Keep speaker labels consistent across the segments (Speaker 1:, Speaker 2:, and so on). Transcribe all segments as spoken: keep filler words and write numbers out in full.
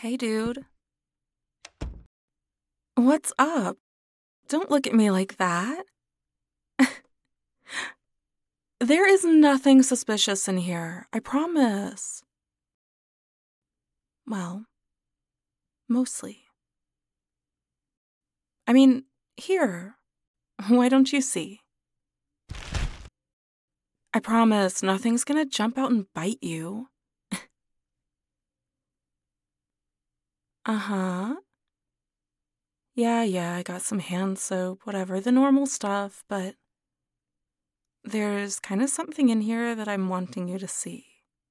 Speaker 1: Hey, dude. What's up? Don't look at me like that. There is nothing suspicious in here, I promise. Well, mostly. I mean, here. Why don't you see? I promise nothing's gonna jump out and bite you. Uh-huh. Yeah, yeah, I got some hand soap, whatever, the normal stuff, but there's kind of something in here that I'm wanting you to see.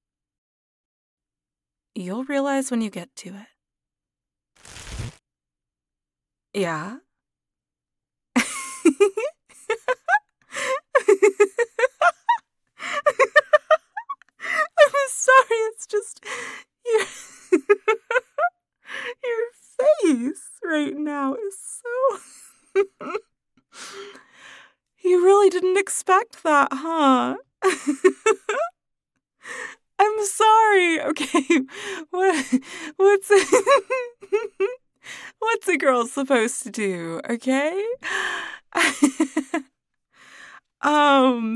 Speaker 1: You'll realize when you get to it. Yeah? I'm sorry, it's just your your face right now is so You really didn't expect that, huh? I'm sorry. Okay. What what's what's a girl supposed to do, okay? um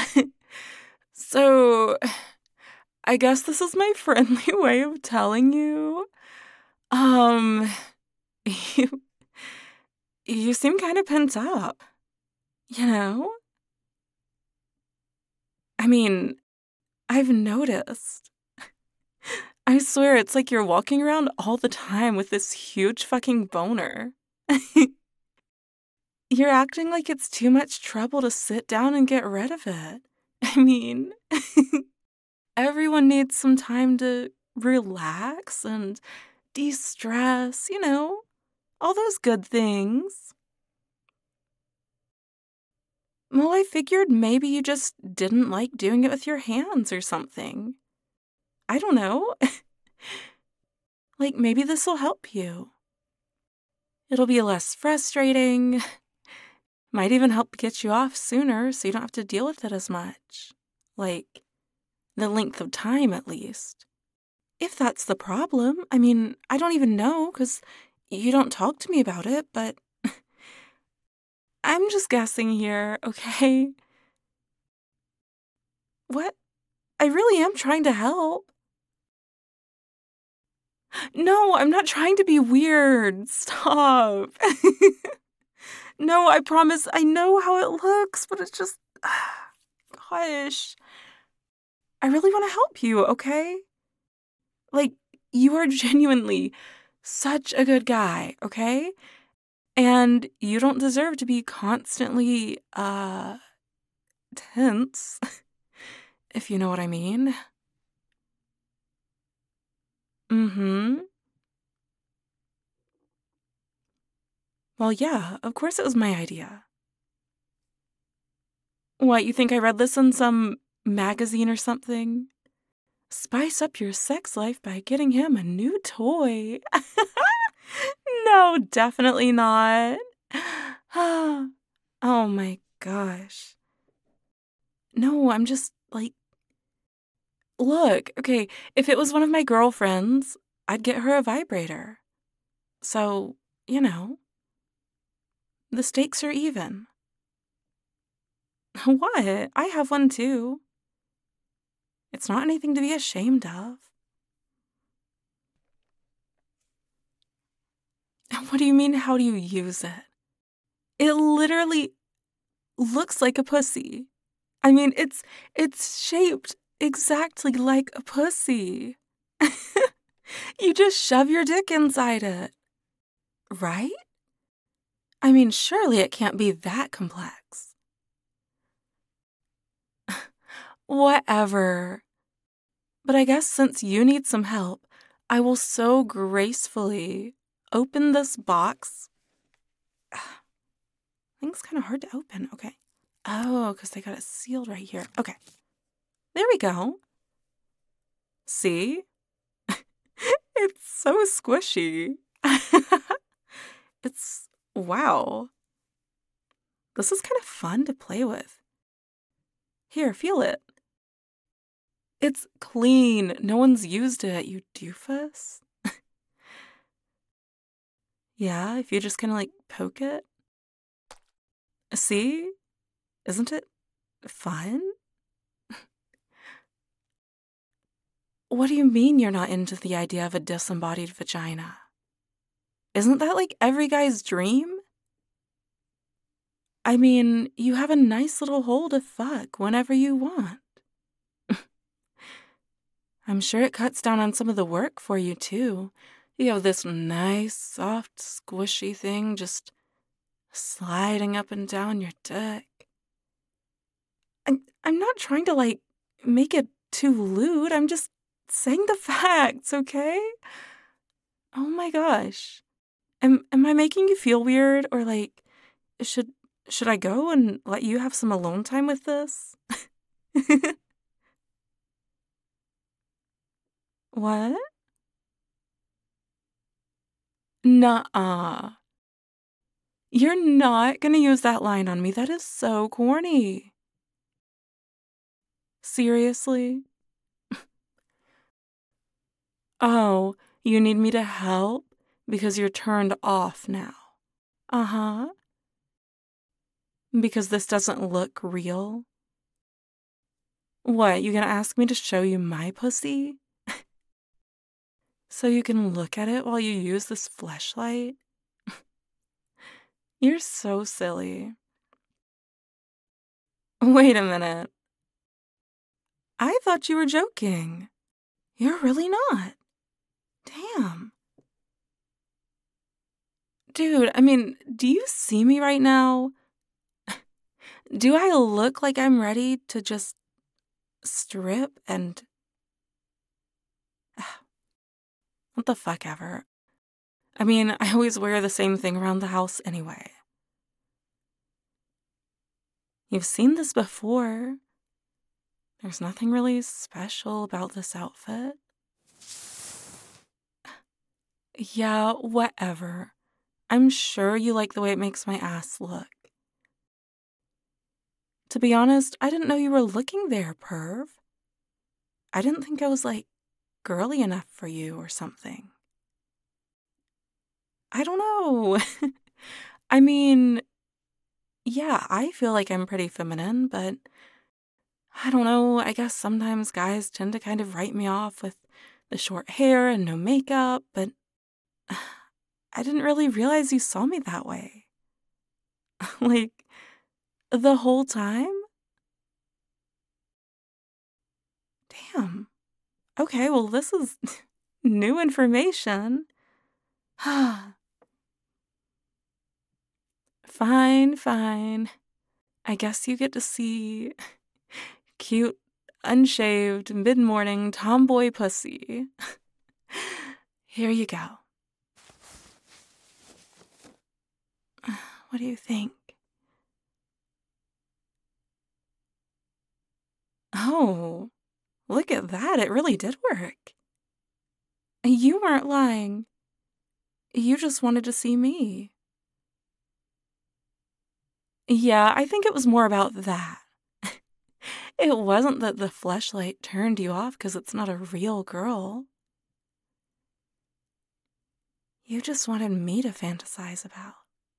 Speaker 1: so I guess this is my friendly way of telling you. Um you you seem kind of pent up, you know? I mean, I've noticed. I swear, it's like you're walking around all the time with this huge fucking boner. You're acting like it's too much trouble to sit down and get rid of it. I mean, everyone needs some time to relax and de-stress, you know, all those good things. Well, I figured maybe you just didn't like doing it with your hands or something. I don't know. Like, maybe this'll help you. It'll be less frustrating. Might even help get you off sooner so you don't have to deal with it as much. Like, the length of time, at least. If that's the problem. I mean, I don't even know, because you don't talk to me about it, but I'm just guessing here, okay? What? I really am trying to help. No, I'm not trying to be weird. Stop. No, I promise I know how it looks, but it's just... Gosh. I really want to help you, okay? Like, you are genuinely such a good guy, okay? And you don't deserve to be constantly, uh, tense, if you know what I mean. Mm-hmm. Well, yeah, of course it was my idea. What, you think I read this in some magazine or something? Spice up your sex life by getting him a new toy. No, definitely not. Oh my gosh. No, I'm just like, look, okay, if it was one of my girlfriends, I'd get her a vibrator. So, you know, the stakes are even. What? I have one too. It's not anything to be ashamed of. What do you mean, how do you use it? It literally looks like a pussy. I mean, it's it's shaped exactly like a pussy. You just shove your dick inside it. Right? I mean, surely it can't be that complex. Whatever. But I guess since you need some help, I will so gracefully open this box. Thing's kind of hard to open. Okay. Oh, because they got it sealed right here. Okay. There we go. See? It's so squishy. It's, wow. This is kind of fun to play with. Here, feel it. It's clean. No one's used it, you doofus. Yeah, if you just kind of like poke it. See? Isn't it fun? What do you mean you're not into the idea of a disembodied vagina? Isn't that like every guy's dream? I mean, you have a nice little hole to fuck whenever you want. I'm sure it cuts down on some of the work for you, too. You have this nice, soft, squishy thing just sliding up and down your dick. I'm, I'm not trying to, like, make it too lewd. I'm just saying the facts, okay? Oh my gosh. Am, am I making you feel weird? Or, like, should, should I go and let you have some alone time with this? What? Nuh-uh. You're not gonna use that line on me. That is so corny. Seriously? Oh, you need me to help because you're turned off now. Uh-huh. Because this doesn't look real. What, you gonna ask me to show you my pussy? So you can look at it while you use this fleshlight? You're so silly. Wait a minute. I thought you were joking. You're really not. Damn. Dude, I mean, do you see me right now? Do I look like I'm ready to just strip and... What the fuck ever? I mean, I always wear the same thing around the house anyway. You've seen this before. There's nothing really special about this outfit. Yeah, whatever. I'm sure you like the way it makes my ass look. To be honest, I didn't know you were looking there, perv. I didn't think I was, like, girly enough for you or something. I don't know. I mean, yeah, I feel like I'm pretty feminine, but I don't know. I guess sometimes guys tend to kind of write me off with the short hair and no makeup, but I didn't really realize you saw me that way. Like, the whole time? Damn. Okay, well, this is new information. Fine, fine. I guess you get to see cute, unshaved, mid-morning tomboy pussy. Here you go. What do you think? Oh, look at that. It really did work. You weren't lying. You just wanted to see me. Yeah, I think it was more about that. It wasn't that the fleshlight turned you off because it's not a real girl. You just wanted me to fantasize about.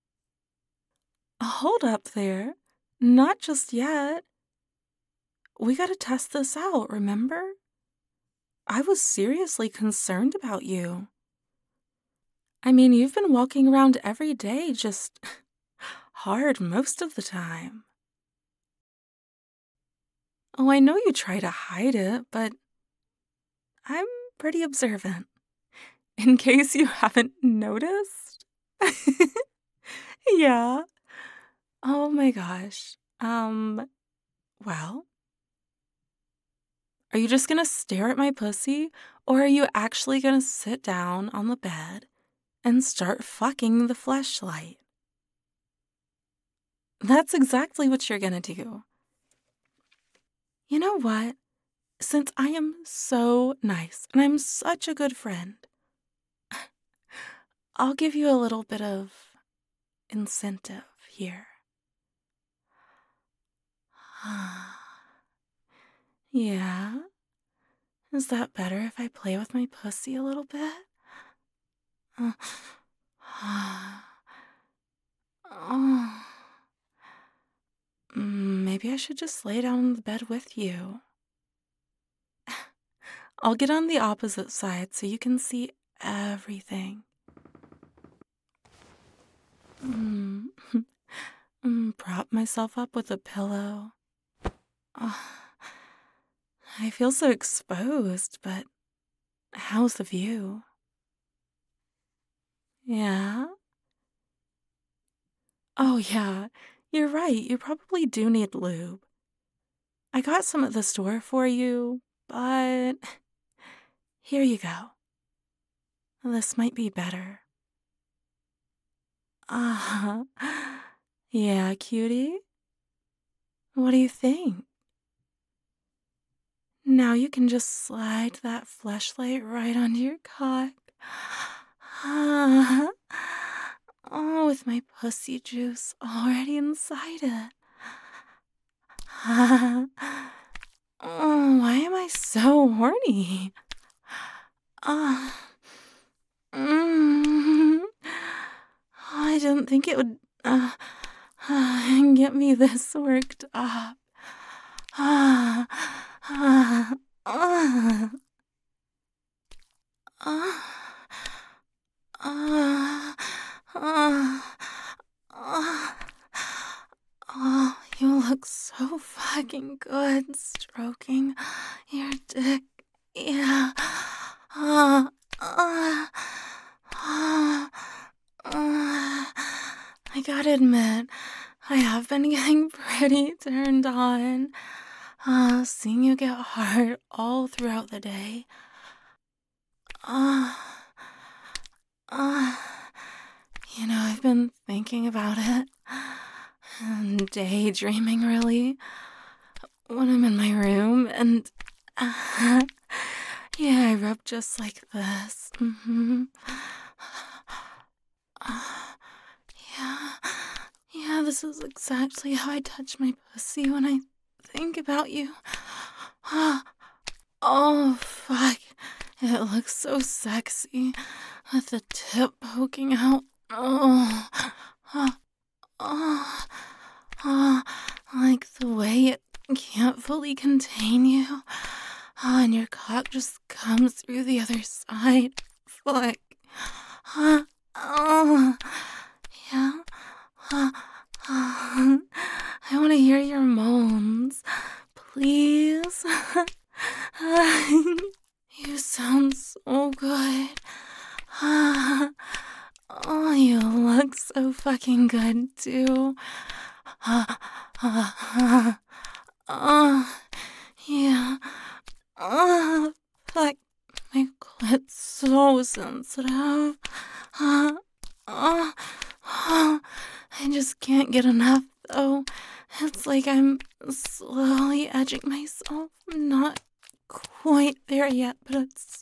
Speaker 1: Hold up there. Not just yet. We gotta test this out, remember? I was seriously concerned about you. I mean, you've been walking around every day just hard most of the time. Oh, I know you try to hide it, but I'm pretty observant. In case you haven't noticed. Yeah. Oh my gosh. Um, well, are you just gonna stare at my pussy, or are you actually gonna sit down on the bed and start fucking the fleshlight? That's exactly what you're gonna do. You know what? Since I am so nice and I'm such a good friend, I'll give you a little bit of incentive here. Yeah? Is that better if I play with my pussy a little bit? Uh, Oh. Mm, Maybe I should just lay down on the bed with you. I'll get on the opposite side so you can see everything. Mm. Mm, Prop myself up with a pillow. Oh, I feel so exposed, but how's the view? Yeah? Oh, yeah. You're right. You probably do need lube. I got some at the store for you, but here you go. This might be better. Uh-huh. Yeah, cutie? What do you think? Now you can just slide that fleshlight right onto your cock. Ah. Oh, with my pussy juice already inside it. Ah. Oh, why am I so horny? Ah. Mm. I didn't think it would uh, uh, get me this worked up. Ah. Ah. Ah. Ah. Ah. Ah. Ah. Oh, you look so fucking good stroking your dick. Yeah. Ah. Ah. Ah. Ah. I gotta admit, I have been getting pretty turned on. Uh, seeing you get hard all throughout the day. Ah. Ah. You know, I've been thinking about it. And daydreaming, really. When I'm in my room, and uh, yeah, I rub just like this. Mm-hmm. Uh, yeah, yeah, this is exactly how I touch my pussy when I think about you. Uh, oh, fuck. It looks so sexy with the tip poking out. Oh, uh, oh, oh, like the way it can't fully contain you. Oh, and your cock just comes through the other side. Fuck. Uh, oh, yeah. Uh, uh, I want to hear your moans. Please. You sound so good. Uh, oh, you look so fucking good, too. Uh, uh, uh, uh, yeah. Uh, fuck. My clit's so sensitive. Uh, uh, uh, I just can't get enough, though. It's like I'm slowly edging myself. I'm not quite there yet, but it's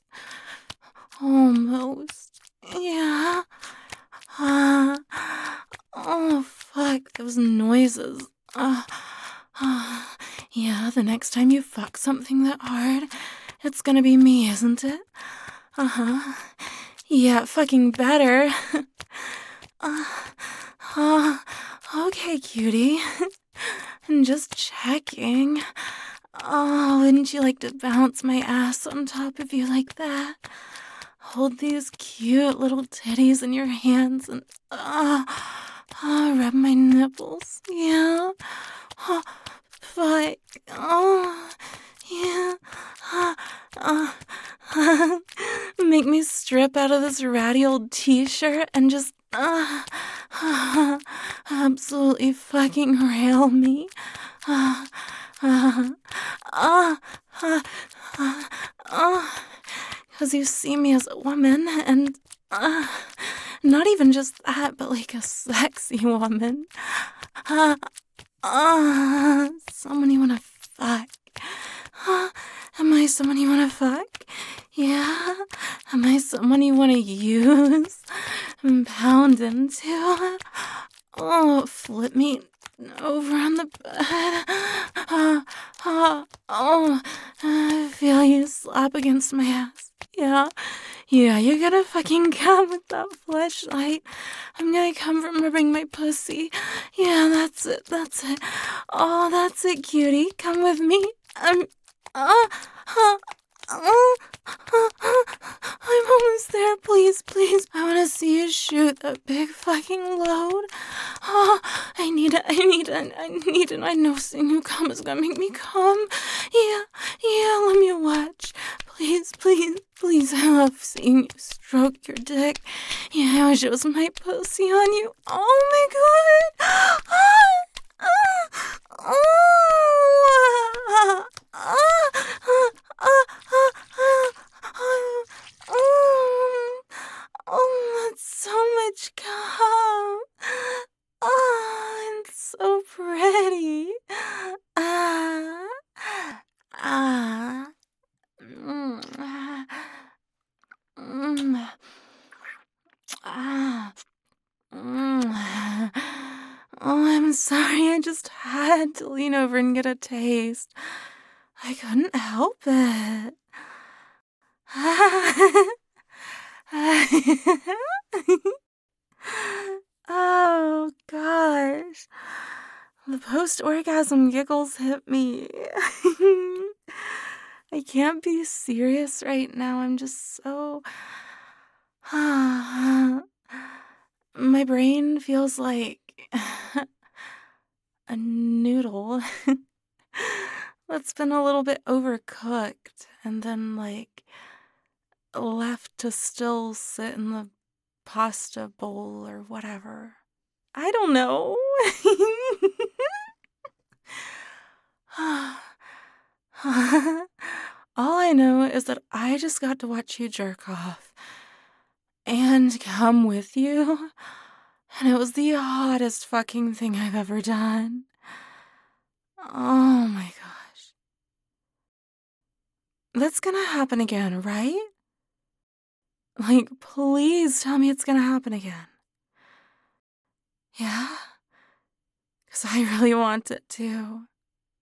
Speaker 1: almost. Yeah. Uh, oh, fuck. Those noises. Uh, uh, yeah, the next time you fuck something that hard, it's gonna be me, isn't it? Uh-huh. Yeah, fucking better. uh, uh, okay, cutie. I'm just checking. Oh, wouldn't you like to bounce my ass on top of you like that? Hold these cute little titties in your hands and uh, uh, rub my nipples. Yeah. Oh, fuck. Oh, yeah. Uh, uh, uh, make me strip out of this ratty old t-shirt and just uh, uh, absolutely fucking rail me. Uh, uh, uh, uh, uh, uh, Cause you see me as a woman, and uh, not even just that, but like a sexy woman. Uh, uh, someone you wanna fuck. Uh, am I someone you wanna fuck? Yeah? Am I someone you wanna use and pound into? Oh, flip me over on the bed. Uh, uh, oh, I feel you slap against my ass. Yeah, Yeah, you're gonna fucking come with that fleshlight. I'm gonna come from rubbing my pussy. Yeah, that's it, that's it. Oh, that's it, cutie. Come with me. I'm, uh, uh, uh, uh, uh, I'm almost there. Please, please. I wanna see you shoot that big fucking load. Oh, I need it, I need it, I need it. I know seeing you come is gonna make me come. Yeah, yeah, let me watch. Please, please, please, I love seeing you stroke your dick. Yeah, I wish it was my pussy on you. Oh my god! Ah, ah, ah, ah, ah, ah, ah, ah, ah, ah. Oh, that's so much cum. Oh, it's so pretty. Ah, ah. Mm, ah, mm, ah, mm. Oh, I'm sorry. I just had to lean over and get a taste. I couldn't help it. Oh, gosh. The post-orgasm giggles hit me. I can't be serious right now. I'm just so... My brain feels like a noodle that's been a little bit overcooked and then, like, left to still sit in the pasta bowl or whatever. I don't know. All I know is that I just got to watch you jerk off and come with you, and it was the hottest fucking thing I've ever done. Oh my gosh. That's gonna happen again, right? Like, please tell me it's gonna happen again. Yeah? Because I really want it to.